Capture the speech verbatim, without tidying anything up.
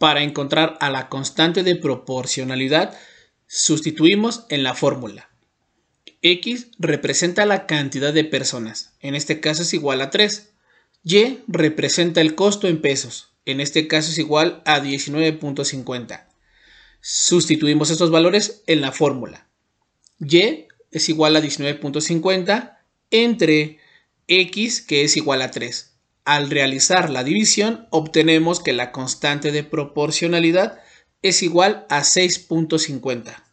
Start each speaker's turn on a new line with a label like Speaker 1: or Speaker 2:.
Speaker 1: Para encontrar a la constante de proporcionalidad, sustituimos en la fórmula. X representa la cantidad de personas, en este caso es igual a tres. Y representa el costo en pesos, en este caso es igual a diecinueve punto cincuenta. Sustituimos estos valores en la fórmula. Y es igual a diecinueve punto cincuenta entre X, que es igual a tres. Al realizar la división, obtenemos que la constante de proporcionalidad es igual a seis punto cincuenta.